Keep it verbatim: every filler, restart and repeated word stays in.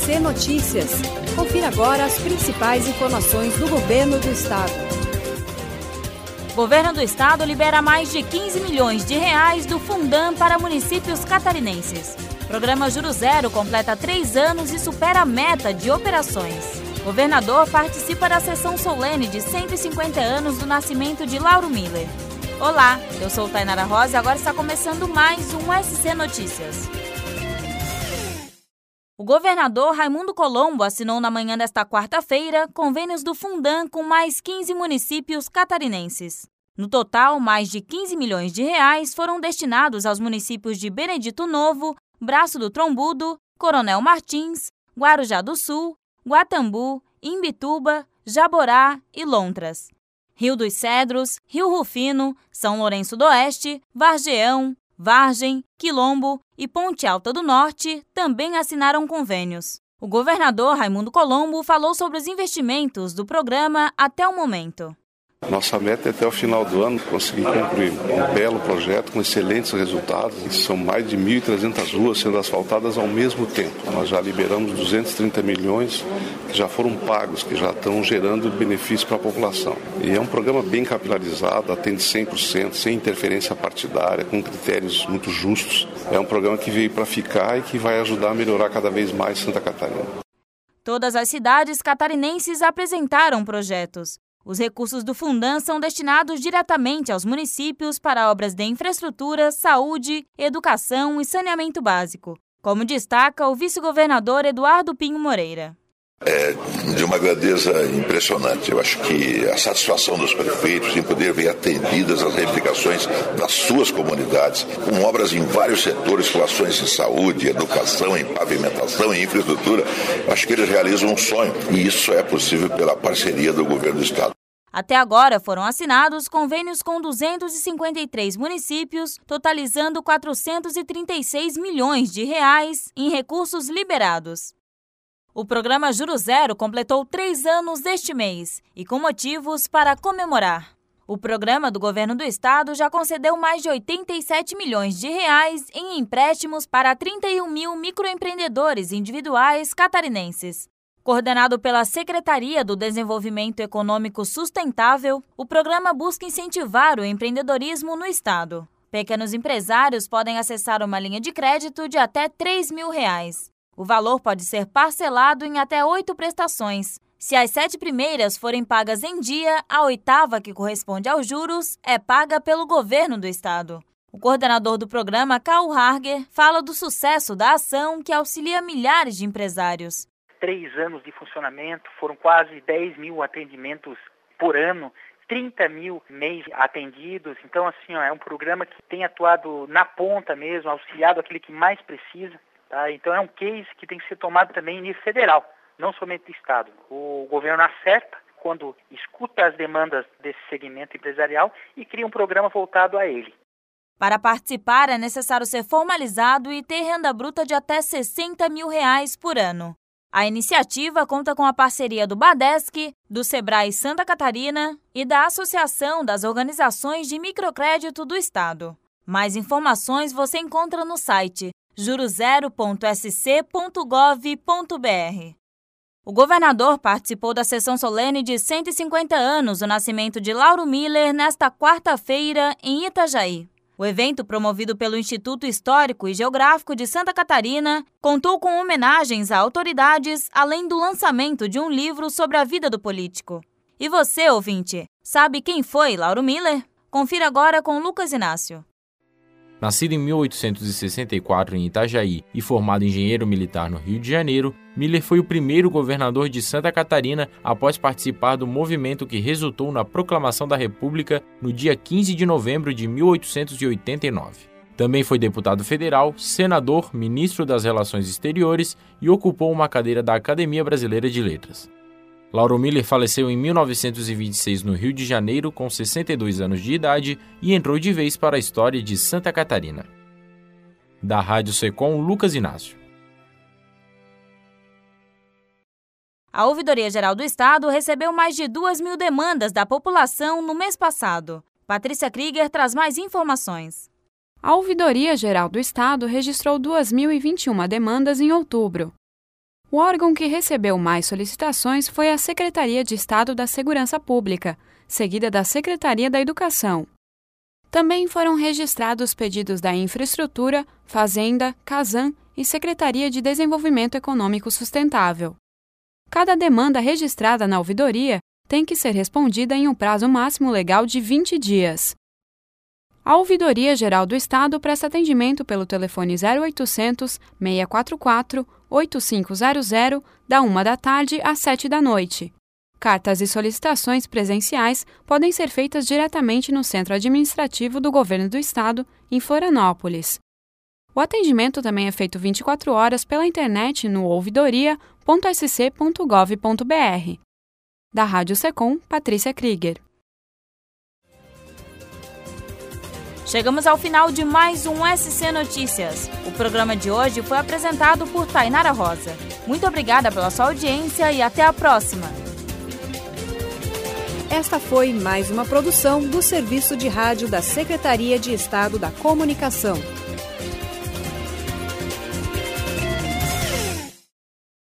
C Notícias. Confira agora as principais informações do Governo do Estado. Governo do Estado libera mais de quinze milhões de reais do Fundam para municípios catarinenses. Programa Juro Zero completa três anos e supera a meta de operações. Governador participa da sessão solene de cento e cinquenta anos do nascimento de Lauro Miller. Olá, eu sou Tainara Rosa e agora está começando mais um S C Notícias. O governador Raimundo Colombo assinou na manhã desta quarta-feira convênios do Fundam com mais quinze municípios catarinenses. No total, mais de quinze milhões de reais foram destinados aos municípios de Benedito Novo, Braço do Trombudo, Coronel Martins, Guarujá do Sul, Guatambu, Imbituba, Jaborá e Lontras. Rio dos Cedros, Rio Rufino, São Lourenço do Oeste, Vargeão, Vargem, Quilombo e Ponte Alta do Norte também assinaram convênios. O governador Raimundo Colombo falou sobre os investimentos do programa até o momento. Nossa meta é até o final do ano conseguir concluir um belo projeto com excelentes resultados. São mais de mil e trezentas ruas sendo asfaltadas ao mesmo tempo. Nós já liberamos duzentos e trinta milhões que já foram pagos, que já estão gerando benefício para a população. E é um programa bem capilarizado, atende cem por cento, sem interferência partidária, com critérios muito justos. É um programa que veio para ficar e que vai ajudar a melhorar cada vez mais Santa Catarina. Todas as cidades catarinenses apresentaram projetos. Os recursos do Fundam são destinados diretamente aos municípios para obras de infraestrutura, saúde, educação e saneamento básico, como destaca o vice-governador Eduardo Pinho Moreira. É de uma grandeza impressionante. Eu acho que a satisfação dos prefeitos em poder ver atendidas as reivindicações das suas comunidades, com obras em vários setores, com ações em saúde, educação, em pavimentação, em infraestrutura, acho que eles realizam um sonho. E isso é possível pela parceria do governo do Estado. Até agora foram assinados convênios com duzentos e cinquenta e três municípios, totalizando quatrocentos e trinta e seis milhões de reais em recursos liberados. O programa Juro Zero completou três anos deste mês e com motivos para comemorar. O programa do Governo do Estado já concedeu mais de oitenta e sete milhões de reais em empréstimos para trinta e um mil microempreendedores individuais catarinenses. Coordenado pela Secretaria do Desenvolvimento Econômico Sustentável, o programa busca incentivar o empreendedorismo no Estado. Pequenos empresários podem acessar uma linha de crédito de até três mil reais. O valor pode ser parcelado em até oito prestações. Se as sete primeiras forem pagas em dia, a oitava, que corresponde aos juros, é paga pelo governo do Estado. O coordenador do programa, Karl Harger, fala do sucesso da ação que auxilia milhares de empresários. Três anos de funcionamento, foram quase dez mil atendimentos por ano, trinta mil mês atendidos. Então, assim, ó, é um programa que tem atuado na ponta mesmo, auxiliado aquele que mais precisa. Tá? Então, é um case que tem que ser tomado também em nível federal, não somente do Estado. O governo acerta quando escuta as demandas desse segmento empresarial e cria um programa voltado a ele. Para participar, é necessário ser formalizado e ter renda bruta de até sessenta mil reais por ano. A iniciativa conta com a parceria do Badesc, do Sebrae Santa Catarina e da Associação das Organizações de Microcrédito do Estado. Mais informações você encontra no site juro zero ponto s c ponto gov ponto b r. O governador participou da sessão solene de cento e cinquenta anos do nascimento de Lauro Miller nesta quarta-feira em Itajaí. O evento, promovido pelo Instituto Histórico e Geográfico de Santa Catarina, contou com homenagens a autoridades, além do lançamento de um livro sobre a vida do político. E você, ouvinte, sabe quem foi Lauro Miller? Confira agora com Lucas Inácio. Nascido em mil oitocentos e sessenta e quatro em Itajaí e formado engenheiro militar no Rio de Janeiro, Miller foi o primeiro governador de Santa Catarina após participar do movimento que resultou na proclamação da República no dia quinze de novembro de mil oitocentos e oitenta e nove. Também foi deputado federal, senador, ministro das Relações Exteriores e ocupou uma cadeira da Academia Brasileira de Letras. Lauro Miller faleceu em mil novecentos e vinte e seis no Rio de Janeiro com sessenta e dois anos de idade e entrou de vez para a história de Santa Catarina. Da Rádio Secom, Lucas Inácio. A Ouvidoria Geral do Estado recebeu mais de duas mil demandas da população no mês passado. Patrícia Krieger traz mais informações. A Ouvidoria Geral do Estado registrou duas mil e vinte e uma demandas em outubro. O O órgão que recebeu mais solicitações foi a Secretaria de Estado da Segurança Pública, seguida da Secretaria da Educação. Também foram registrados pedidos da Infraestrutura, Fazenda, Casan e Secretaria de Desenvolvimento Econômico Sustentável. Cada demanda registrada na ouvidoria tem que ser respondida em um prazo máximo legal de vinte dias. A Ouvidoria Geral do Estado presta atendimento pelo telefone zero oitocentos, seis quatro quatro, oito cinco zero zero, da uma da tarde às sete da noite. Cartas e solicitações presenciais podem ser feitas diretamente no Centro Administrativo do Governo do Estado, em Florianópolis. O atendimento também é feito vinte e quatro horas pela internet no ouvidoria ponto s c ponto gov ponto b r. Da Rádio Secom, Patrícia Krieger. Chegamos ao final de mais um S C Notícias. O programa de hoje foi apresentado por Tainara Rosa. Muito obrigada pela sua audiência e até a próxima. Esta foi mais uma produção do Serviço de Rádio da Secretaria de Estado da Comunicação.